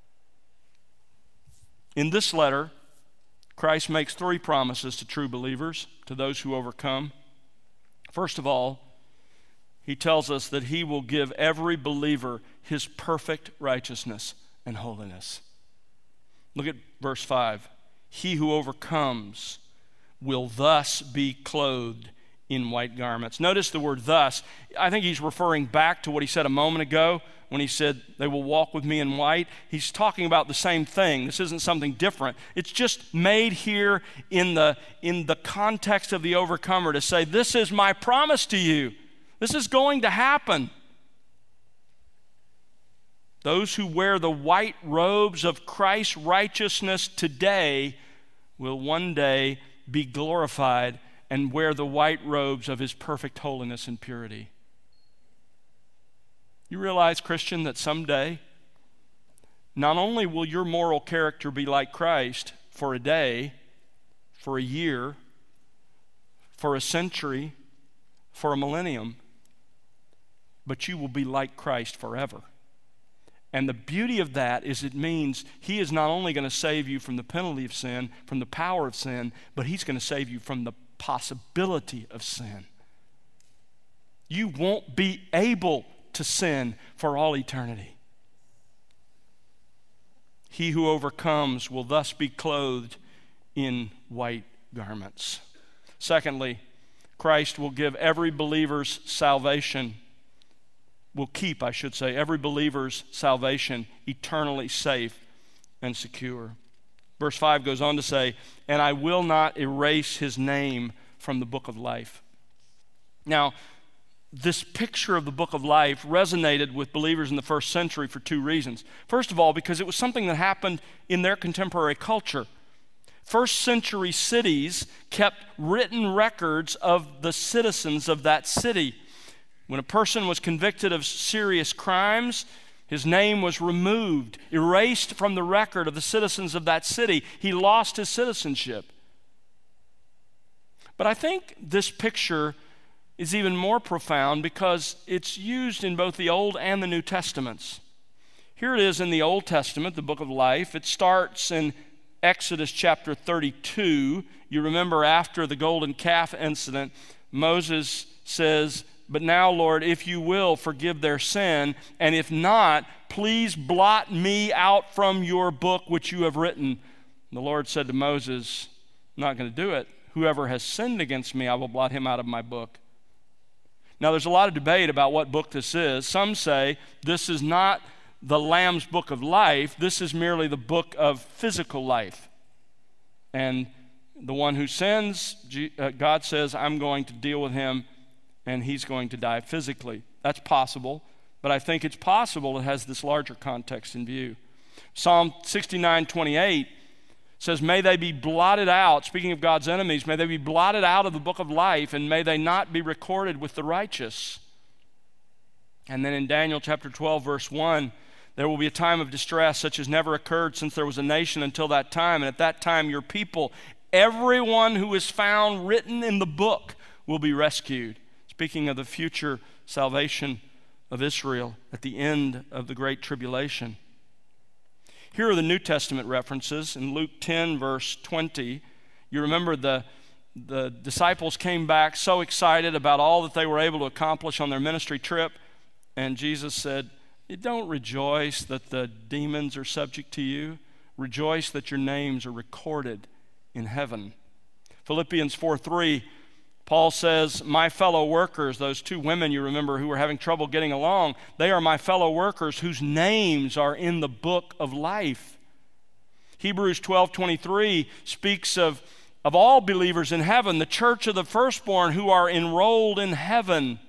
In this letter, Christ makes three promises to true believers, to those who overcome. First of all, he tells us that he will give every believer his perfect righteousness and holiness. Look at verse five. He who overcomes will thus be clothed in white garments. Notice the word thus. I think he's referring back to what he said a moment ago when he said they will walk with me in white. He's talking about the same thing. This isn't something different. It's just made here in the, in the context of the overcomer to say, this is my promise to you. This is going to happen. Those who wear the white robes of Christ's righteousness today will one day be glorified and wear the white robes of his perfect holiness and purity. You realize, Christian, that someday, not only will your moral character be like Christ for a day, for a year, for a century, for a millennium, but you will be like Christ forever. And the beauty of that is it means he is not only going to save you from the penalty of sin, from the power of sin, but he's going to save you from the possibility of sin. You won't be able to sin for all eternity. He who overcomes will thus be clothed in white garments. Secondly, Christ will give every believer's salvation, will keep, I should say, every believer's salvation eternally safe and secure. Verse five goes on to say, and I will not erase his name from the book of life. Now, this picture of the book of life resonated with believers in the first century for two reasons. First of all, because it was something that happened in their contemporary culture. First century cities kept written records of the citizens of that city. When a person was convicted of serious crimes, his name was removed, erased from the record of the citizens of that city. He lost his citizenship. But I think this picture is even more profound because it's used in both the Old and the New Testaments. Here it is in the Old Testament, the book of life. It starts in Exodus chapter thirty-two. You remember after the golden calf incident, Moses says, but now, Lord, if you will, forgive their sin, and if not, please blot me out from your book which you have written. And the Lord said to Moses, I'm not going to do it. Whoever has sinned against me, I will blot him out of my book. Now, there's a lot of debate about what book this is. Some say this is not the Lamb's book of life. This is merely the book of physical life. And the one who sins, God says, I'm going to deal with him, and he's going to die physically. That's possible, but I think it's possible it has this larger context in view. Psalm sixty-nine twenty-eight says, may they be blotted out, speaking of God's enemies, may they be blotted out of the book of life, and may they not be recorded with the righteous. And then in Daniel chapter twelve, verse one, there will be a time of distress such as never occurred since there was a nation until that time, and at that time your people, everyone who is found written in the book, will be rescued. Speaking of the future salvation of Israel at the end of the Great Tribulation. Here are the New Testament references. In Luke ten, verse twenty, you remember the, the disciples came back so excited about all that they were able to accomplish on their ministry trip, and Jesus said, don't rejoice that the demons are subject to you. Rejoice that your names are recorded in heaven. Philippians four three, Paul says, my fellow workers, those two women you remember who were having trouble getting along, they are my fellow workers whose names are in the book of life. Hebrews twelve twenty-three speaks of, of all believers in heaven, the church of the firstborn who are enrolled in heaven.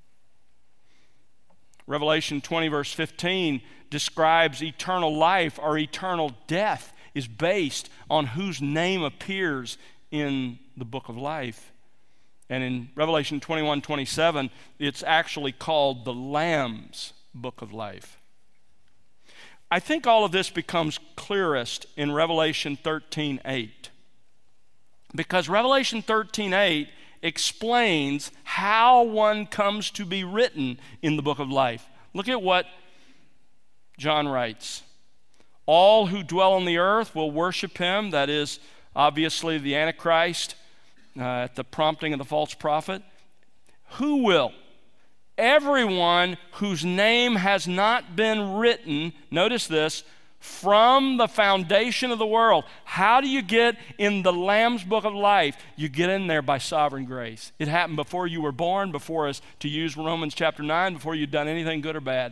Revelation twenty verse fifteen describes eternal life or eternal death is based on whose name appears in the book of life. And in Revelation twenty-one twenty-seven, it's actually called the Lamb's book of life. I think all of this becomes clearest in Revelation thirteen eight. Because Revelation thirteen eight explains how one comes to be written in the book of life. Look at what John writes. All who dwell on the earth will worship him, that is obviously the Antichrist uh, at the prompting of the false prophet. Who will? Everyone whose name has not been written, notice this, from the foundation of the world. How do you get in the Lamb's book of life? You get in there by sovereign grace. It happened before you were born, before us, to use Romans chapter nine, before you'd done anything good or bad.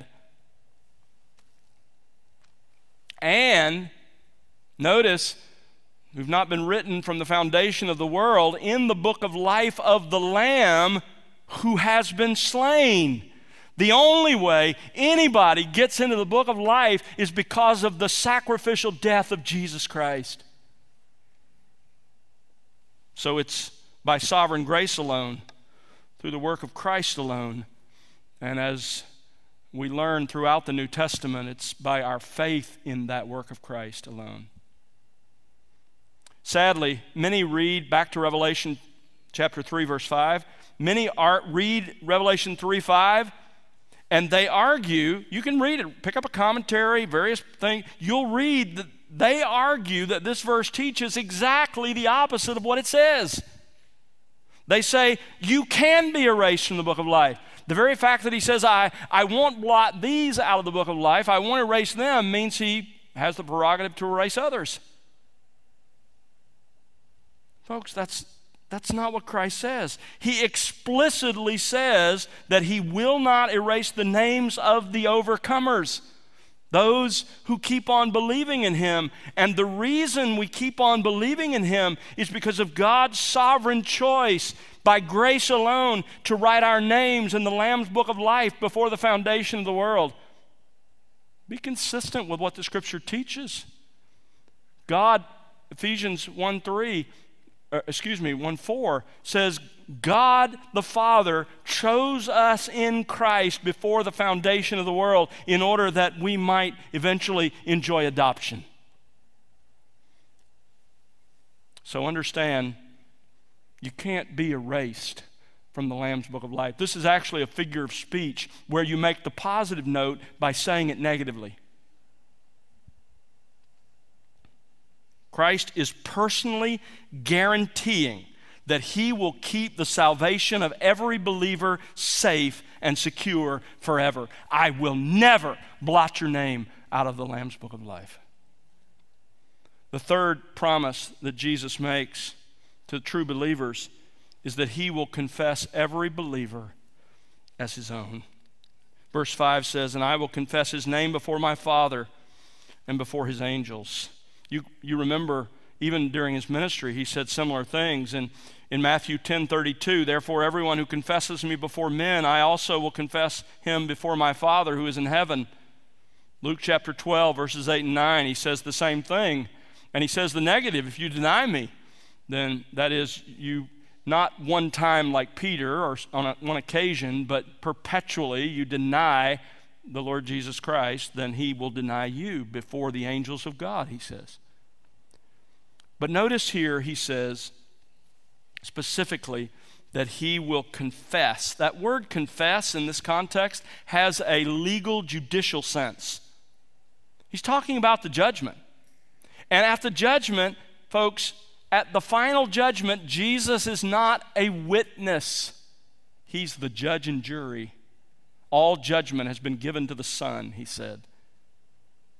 And notice, we've not been written from the foundation of the world in the book of life of the Lamb who has been slain. The only way anybody gets into the book of life is because of the sacrificial death of Jesus Christ. So it's by sovereign grace alone, through the work of Christ alone. And as we learn throughout the New Testament, it's by our faith in that work of Christ alone. Sadly, many read back to Revelation chapter three, verse five. Many are, read Revelation three five, and they argue. You can read it, pick up a commentary, various things. You'll read that they argue that this verse teaches exactly the opposite of what it says. They say you can be erased from the book of life. The very fact that he says, I, I won't blot these out of the book of life, I won't erase them, means he has the prerogative to erase others. Folks, that's, that's not what Christ says. He explicitly says that he will not erase the names of the overcomers, those who keep on believing in him. And the reason we keep on believing in him is because of God's sovereign choice, by grace alone, to write our names in the Lamb's book of life before the foundation of the world. Be consistent with what the Scripture teaches. God, Ephesians one three, uh, excuse me, one four says, God the Father chose us in Christ before the foundation of the world in order that we might eventually enjoy adoption. So understand, you can't be erased from the Lamb's book of life. This is actually a figure of speech where you make the positive note by saying it negatively. Christ is personally guaranteeing that he will keep the salvation of every believer safe and secure forever. I will never blot your name out of the Lamb's book of life. The third promise that Jesus makes to true believers is that he will confess every believer as his own. Verse five says, and I will confess his name before my Father and before his angels. You, you remember, even during his ministry, he said similar things. And in Matthew ten thirty-two, therefore everyone who confesses me before men, I also will confess him before my Father who is in heaven. Luke chapter twelve, verses eight and nine, he says the same thing. And he says the negative, if you deny me, then that is, you not one time like Peter or on a, one occasion, but perpetually you deny the Lord Jesus Christ, then he will deny you before the angels of God, he says. But notice here he says specifically that he will confess. That word confess in this context has a legal judicial sense. He's talking about the judgment. And at the judgment, folks, at the final judgment, Jesus is not a witness. He's the judge and jury. All judgment has been given to the Son, he said.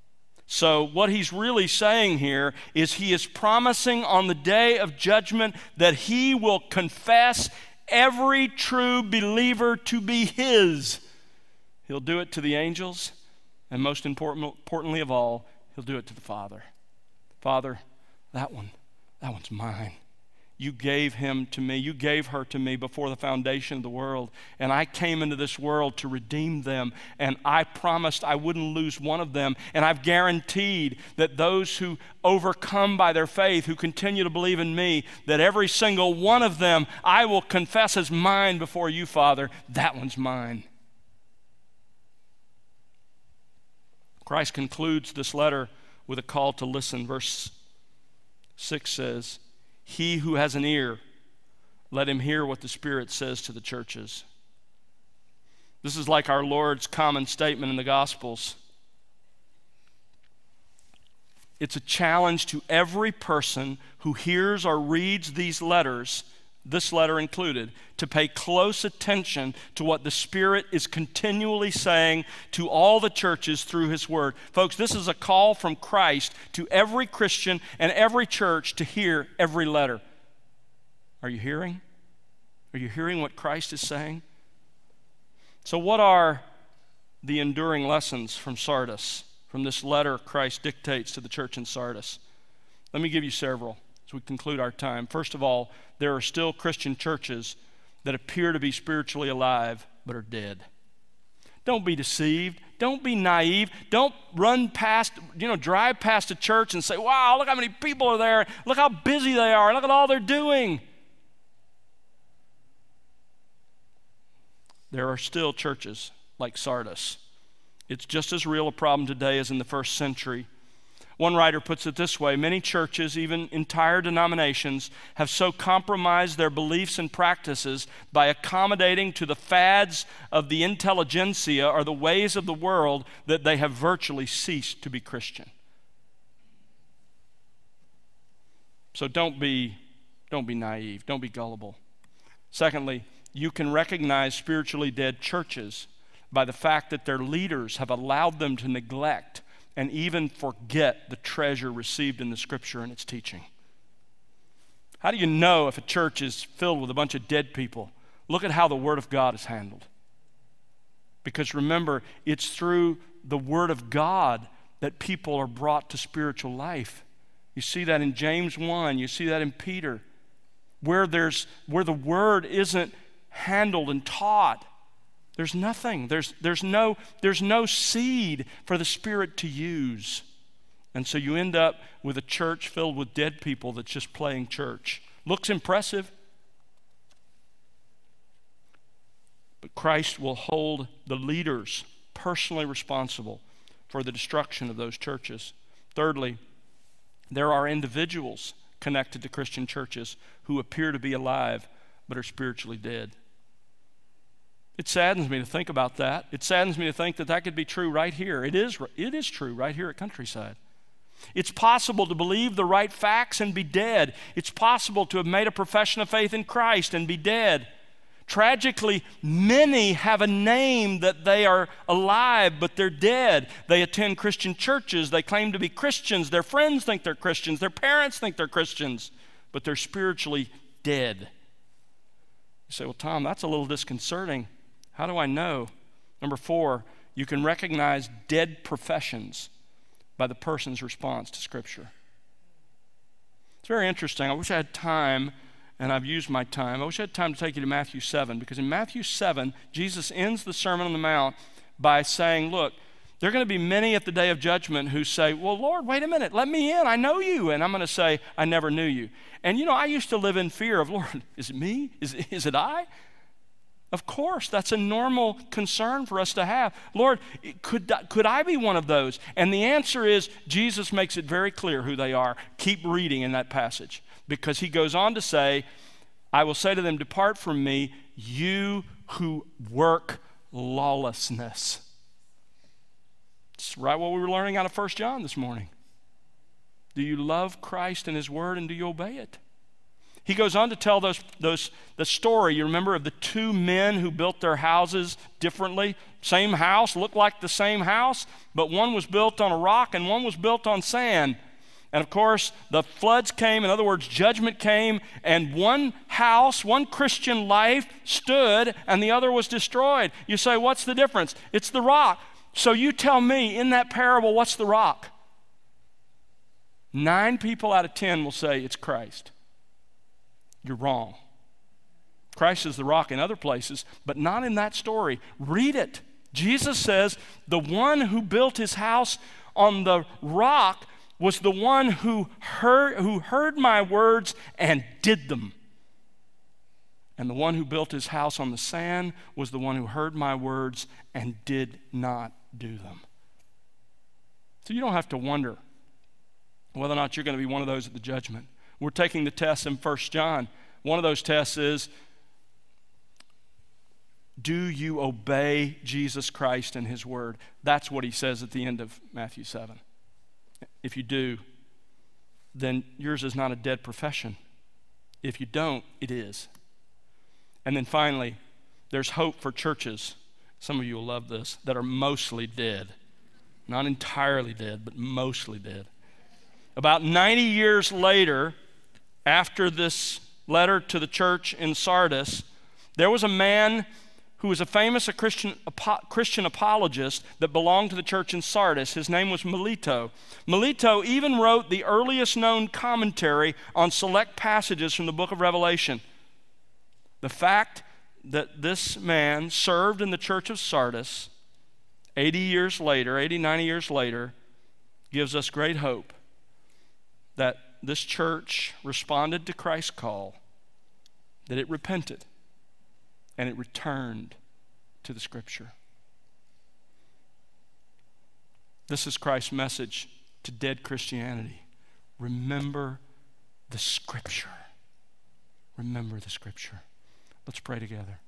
So what he's really saying here is he is promising on the day of judgment that he will confess every true believer to be his. He'll do it to the angels, and most important, importantly of all, he'll do it to the Father. Father, that one, that one's mine. You gave him to me. You gave her to me before the foundation of the world. And I came into this world to redeem them. And I promised I wouldn't lose one of them. And I've guaranteed that those who overcome by their faith, who continue to believe in me, that every single one of them I will confess as mine before you, Father. That one's mine. Christ concludes this letter with a call to listen. Verse six says, he who has an ear, let him hear what the Spirit says to the churches. This is like our Lord's common statement in the Gospels. It's a challenge to every person who hears or reads these letters, this letter included, to pay close attention to what the Spirit is continually saying to all the churches through His Word. Folks, this is a call from Christ to every Christian and every church to hear every letter. Are you hearing? Are you hearing what Christ is saying? So what are the enduring lessons from Sardis, from this letter Christ dictates to the church in Sardis? Let me give you several as we conclude our time. First of all, there are still Christian churches that appear to be spiritually alive but are dead. Don't be deceived. Don't be naive. Don't run past, you know, drive past a church and say, wow, look how many people are there. Look how busy they are. Look at all they're doing. There are still churches like Sardis. It's just as real a problem today as in the first century. One writer puts it this way: many churches, even entire denominations, have so compromised their beliefs and practices by accommodating to the fads of the intelligentsia or the ways of the world that they have virtually ceased to be Christian. So don't be, don't be naive. Don't be gullible. Secondly, you can recognize spiritually dead churches by the fact that their leaders have allowed them to neglect and even forget the treasure received in the Scripture and its teaching. How do you know if a church is filled with a bunch of dead people? Look at how the Word of God is handled. Because remember, it's through the Word of God that people are brought to spiritual life. You see that in James one, you see that in Peter. Where there's where the Word isn't handled and taught, there's nothing. There's, there's, no, there's no seed for the Spirit to use. And so you end up with a church filled with dead people that's just playing church. Looks impressive, but Christ will hold the leaders personally responsible for the destruction of those churches. Thirdly, there are individuals connected to Christian churches who appear to be alive but are spiritually dead. It saddens me to think about that. It saddens me to think that that could be true right here. It is, it is true right here at Countryside. It's possible to believe the right facts and be dead. It's possible to have made a profession of faith in Christ and be dead. Tragically, many have a name that they are alive, but they're dead. They attend Christian churches. They claim to be Christians. Their friends think they're Christians. Their parents think they're Christians, but they're spiritually dead. You say, well, Tom, that's a little disconcerting. How do I know? Number four, you can recognize dead professions by the person's response to Scripture. It's very interesting. I wish I had time, and I've used my time. I wish I had time to take you to Matthew seven, because in Matthew seven, Jesus ends the Sermon on the Mount by saying, look, there are going to be many at the day of judgment who say, well, Lord, wait a minute, let me in. I know you. And I'm going to say, I never knew you. And, you know, I used to live in fear of, Lord, is it me? Is, is it I? Of course, that's a normal concern for us to have. Lord, could, could I be one of those? And the answer is, Jesus makes it very clear who they are. Keep reading in that passage, because he goes on to say, I will say to them, depart from me, you who work lawlessness. It's right what we were learning out of First John this morning. Do you love Christ and His Word, and do you obey it? He goes on to tell those, those, the story, you remember, of the two men who built their houses differently. Same house, looked like the same house, but one was built on a rock and one was built on sand. And of course, the floods came, in other words, judgment came, and one house, one Christian life stood and the other was destroyed. You say, what's the difference? It's the rock. So you tell me, in that parable, what's the rock? Nine people out of ten will say it's Christ. You're wrong. Christ is the rock in other places, but not in that story. Read it. Jesus says the one who built his house on the rock was the one who heard, who heard my words and did them. And the one who built his house on the sand was the one who heard my words and did not do them. So you don't have to wonder whether or not you're going to be one of those at the judgment. We're taking the test in First John. One of those tests is, do you obey Jesus Christ and his word? That's what he says at the end of Matthew seven. If you do, then yours is not a dead profession. If you don't, it is. And then finally, there's hope for churches, some of you will love this, that are mostly dead. Not entirely dead, but mostly dead. About ninety years later, after this letter to the church in Sardis, there was a man who was a famous a Christian, a Christian apologist that belonged to the church in Sardis. His name was Melito. Melito even wrote the earliest known commentary on select passages from the book of Revelation. The fact that this man served in the church of Sardis eighty years later, eighty, ninety years later, gives us great hope that this church responded to Christ's call, that it repented, and it returned to the Scripture. This is Christ's message to dead Christianity. Remember the Scripture. Remember the Scripture. Let's pray together.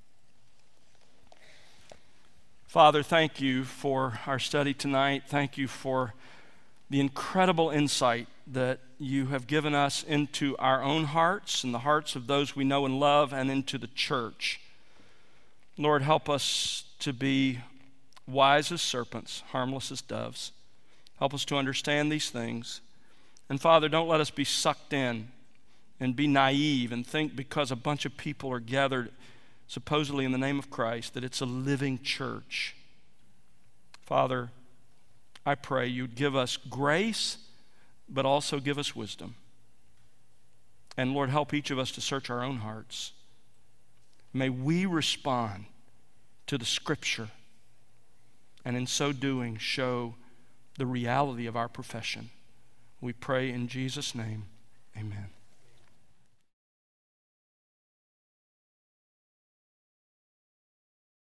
Father, thank you for our study tonight. Thank you for the incredible insight that you have given us into our own hearts and the hearts of those we know and love, and into the church. Lord, help us to be wise as serpents, harmless as doves. Help us to understand these things. And Father, don't let us be sucked in and be naive and think because a bunch of people are gathered supposedly in the name of Christ that it's a living church. Father, I pray you'd give us grace, but also give us wisdom. And Lord, help each of us to search our own hearts. May we respond to the Scripture, and in so doing show the reality of our profession. We pray in Jesus' name, amen.